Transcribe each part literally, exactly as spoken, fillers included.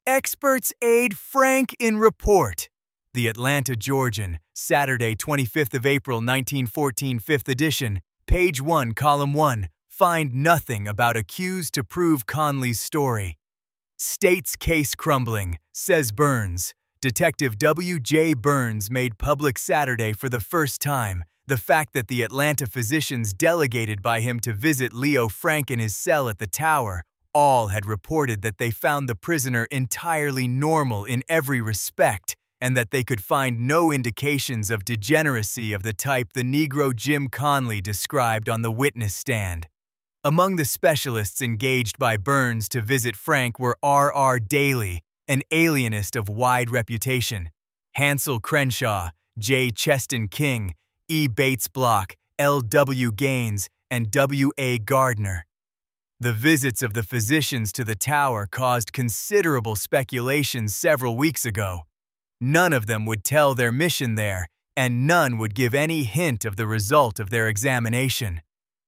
Experts aid Frank in report. The Atlanta Georgian, Saturday, twenty-fifth of April, nineteen fourteen, fifth edition, page one, column one. Find nothing about accused to prove Conley's story. State's case crumbling, says Burns. Detective W J Burns made public Saturday for the first time the fact that the Atlanta physicians delegated by him to visit Leo Frank in his cell at the Tower all had reported that they found the prisoner entirely normal in every respect and that they could find no indications of degeneracy of the type the Negro Jim Conley described on the witness stand. Among the specialists engaged by Burns to visit Frank were R R Daly, an alienist of wide reputation, Hansel Crenshaw, J. Cheston King, E. Bates Block, L. W. Gaines, and W. A. Gardner. The visits of the physicians to the Tower caused considerable speculation several weeks ago. None of them would tell their mission there, and none would give any hint of the result of their examination.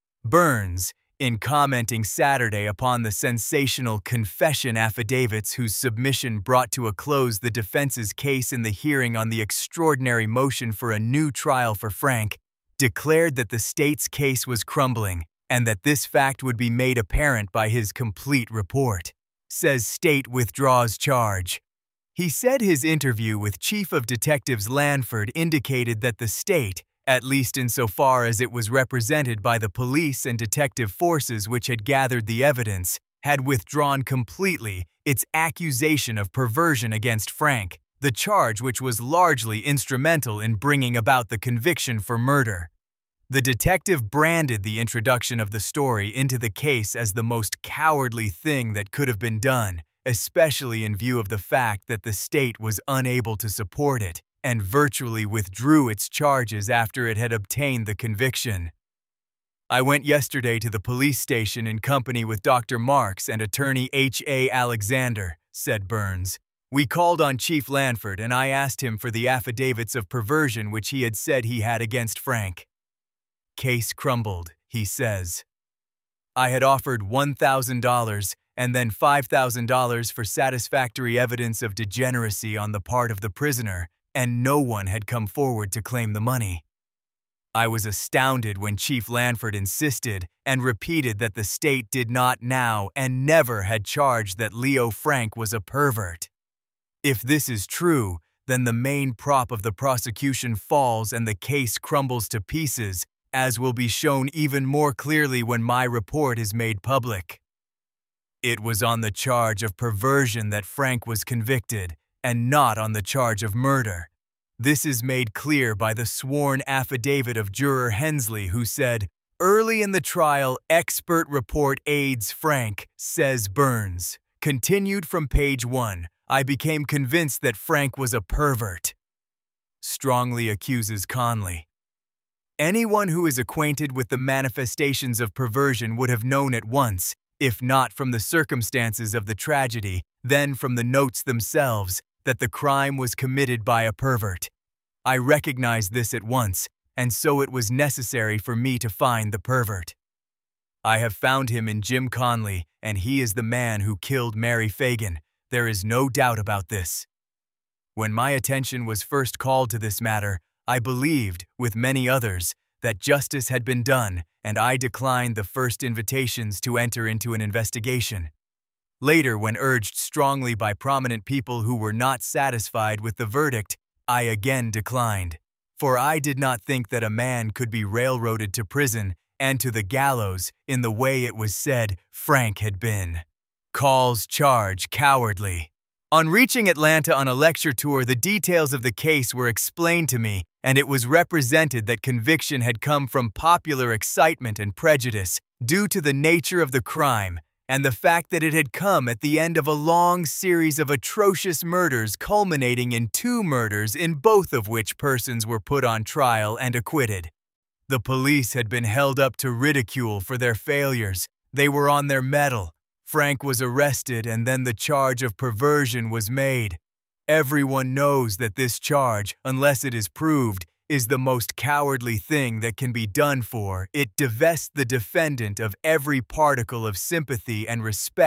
Burns, in commenting Saturday upon the sensational confession affidavits whose submission brought to a close the defense's case in the hearing on the extraordinary motion for a new trial for Frank, declared that the state's case was crumbling and that this fact would be made apparent by his complete report. Says state withdraws charge. He said his interview with Chief of Detectives Lanford indicated that the state, at least insofar as it was represented by the police and detective forces which had gathered the evidence, had withdrawn completely its accusation of perversion against Frank, the charge which was largely instrumental in bringing about the conviction for murder. The detective branded the introduction of the story into the case as the most cowardly thing that could have been done, especially in view of the fact that the state was unable to support it and virtually withdrew its charges after it had obtained the conviction. I went yesterday to the police station in company with Doctor Marks and attorney H A Alexander, said Burns. We called on Chief Lanford and I asked him for the affidavits of perversion which he had said he had against Frank. Case crumbled, he says. I had offered one thousand dollars and then five thousand dollars for satisfactory evidence of degeneracy on the part of the prisoner, and no one had come forward to claim the money. I was astounded when Chief Lanford insisted and repeated that the state did not now and never had charged that Leo Frank was a pervert. If this is true, then the main prop of the prosecution falls and the case crumbles to pieces, as will be shown even more clearly when my report is made public. It was on the charge of perversion that Frank was convicted, and not on the charge of murder. This is made clear by the sworn affidavit of Juror Hensley, who said, "Early in the trial, expert report aids Frank," says Burns. Continued from page one, I became convinced that Frank was a pervert. Strongly accuses Conley. Anyone who is acquainted with the manifestations of perversion would have known at once, if not from the circumstances of the tragedy, then from the notes themselves, that the crime was committed by a pervert. I recognized this at once, and so it was necessary for me to find the pervert. I have found him in Jim Conley, and he is the man who killed Mary Fagan. There is no doubt about this. When my attention was first called to this matter, I believed, with many others, that justice had been done, and I declined the first invitations to enter into an investigation. Later, when urged strongly by prominent people who were not satisfied with the verdict, I again declined. For I did not think that a man could be railroaded to prison and to the gallows in the way it was said Frank had been. Calls charge cowardly. On reaching Atlanta on a lecture tour, the details of the case were explained to me, and it was represented that conviction had come from popular excitement and prejudice due to the nature of the crime and the fact that it had come at the end of a long series of atrocious murders culminating in two murders in both of which persons were put on trial and acquitted. The police had been held up to ridicule for their failures. They were on their mettle. Frank was arrested and then the charge of perversion was made. Everyone knows that this charge, unless it is proved, is the most cowardly thing that can be done, for it divests the defendant of every particle of sympathy and respect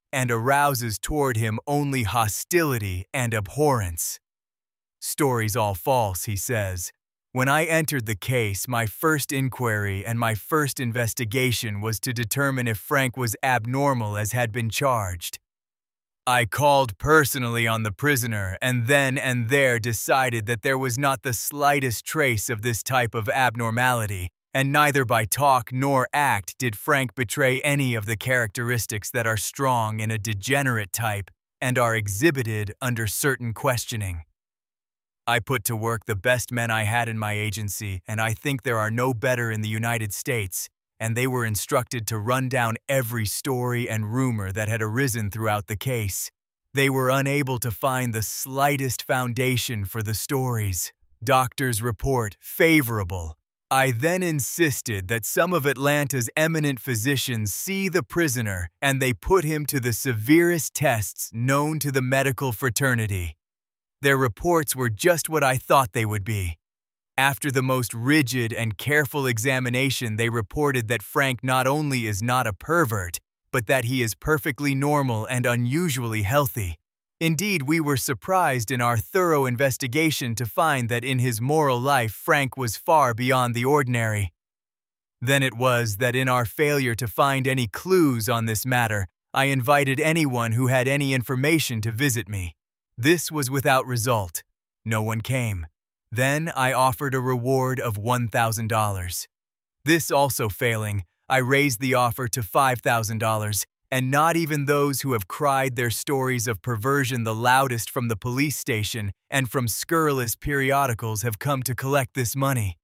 and arouses toward him only hostility and abhorrence. Stories all false, he says. When I entered the case, my first inquiry and my first investigation was to determine if Frank was abnormal as had been charged. I called personally on the prisoner and then and there decided that there was not the slightest trace of this type of abnormality, and neither by talk nor act did Frank betray any of the characteristics that are strong in a degenerate type and are exhibited under certain questioning. I put to work the best men I had in my agency, and I think there are no better in the United States, and they were instructed to run down every story and rumor that had arisen throughout the case. They were unable to find the slightest foundation for the stories. Doctors report favorable. I then insisted that some of Atlanta's eminent physicians see the prisoner and they put him to the severest tests known to the medical fraternity. Their reports were just what I thought they would be. After the most rigid and careful examination, they reported that Frank not only is not a pervert, but that he is perfectly normal and unusually healthy. Indeed, we were surprised in our thorough investigation to find that in his moral life Frank was far beyond the ordinary. Then it was that in our failure to find any clues on this matter, I invited anyone who had any information to visit me. This was without result. No one came. Then I offered a reward of one thousand dollars. This also failing, I raised the offer to five thousand dollars, and not even those who have cried their stories of perversion the loudest from the police station and from scurrilous periodicals have come to collect this money.